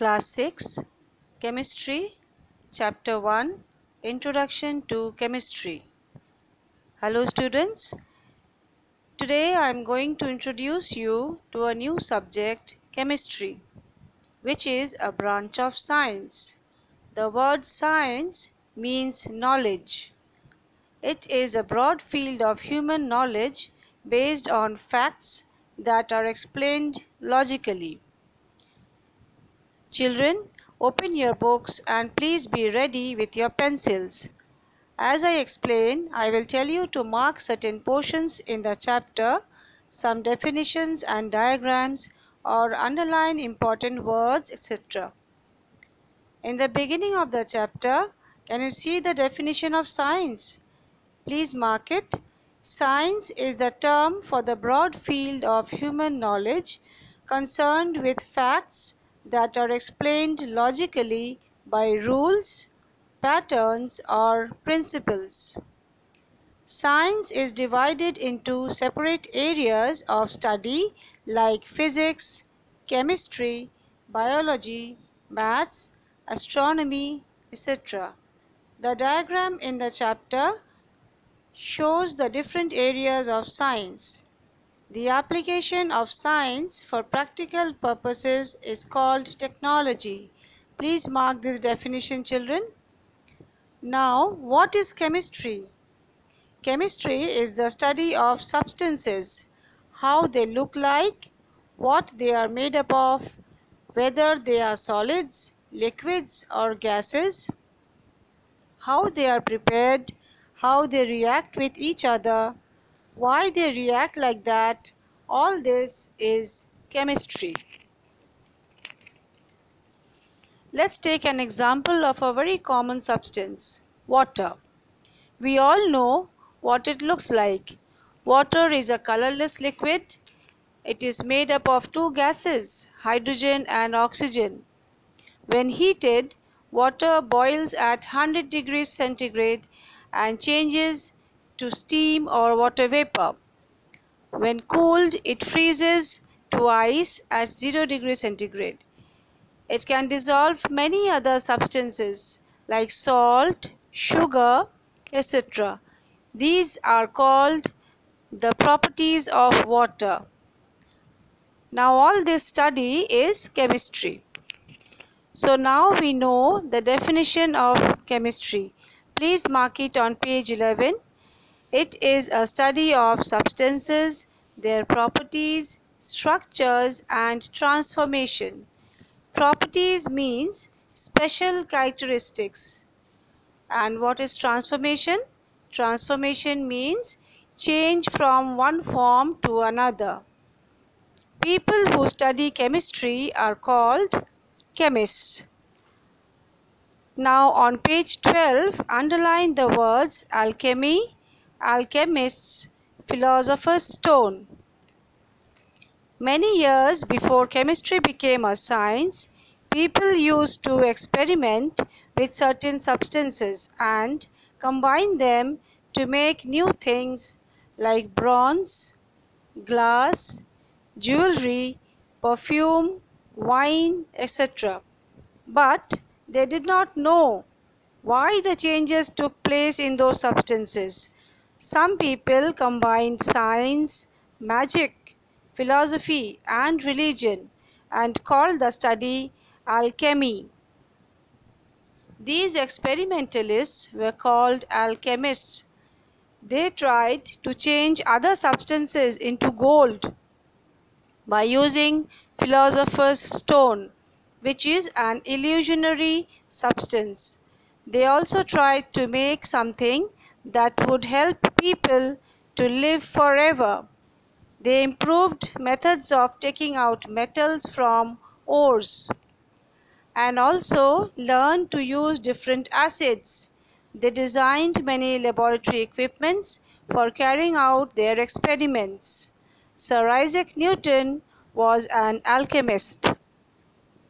Class 6 Chemistry Chapter 1 Introduction to Chemistry. Hello students, today I am going to introduce you to a new subject, chemistry, which is a branch of science. The word science means knowledge. It is a broad field of human knowledge based on facts that are explained logically. Children, open your books and please be ready with your pencils. As I explain, I will tell you to mark certain portions in the chapter, some definitions and diagrams, or underline important words, etc. In the beginning of the chapter, can you see the definition of science? Please mark it. Science is the term for the broad field of human knowledge concerned with facts that are explained logically by rules, patterns, or principles. Science is divided into separate areas of study like physics, chemistry, biology, maths, astronomy, etc. The diagram in the chapter shows the different areas of science. The application of science for practical purposes is called technology. Please mark this definition, children. Now, what is chemistry? Chemistry is the study of substances, how they look like, what they are made up of, whether they are solids, liquids, or gases, how they are prepared, how they react with each other, why they react like that. All this is chemistry. Let's take an example of a very common substance, water. We all know what it looks like. Water is a colorless liquid. It is made up of two gases, hydrogen and oxygen. When heated, water boils at 100 degrees centigrade and changes to steam or water vapor. When cooled, it freezes to ice at 0 degrees centigrade. It can dissolve many other substances like salt, sugar, etc. These are called the properties of water. Now all this study is chemistry. So now we know the definition of chemistry. Please mark it on page 11. It is a study of substances, their properties, structures and transformation. Properties means special characteristics. And what is transformation? Transformation means change from one form to another. People who study chemistry are called chemists. Now on page 12, underline the words alchemy, alchemists, philosopher's stone. Many years before chemistry became a science, people used to experiment with certain substances and combine them to make new things like bronze, glass, jewelry, perfume, wine, etc. But they did not know why the changes took place in those substances. Some people combined science, magic, philosophy, and religion and called the study alchemy. These experimentalists were called alchemists. They tried to change other substances into gold by using philosopher's stone, which is an illusionary substance. They also tried to make something that would help people to live forever. They improved methods of taking out metals from ores and also learned to use different acids. They designed many laboratory equipments for carrying out their experiments. Sir Isaac Newton was an alchemist.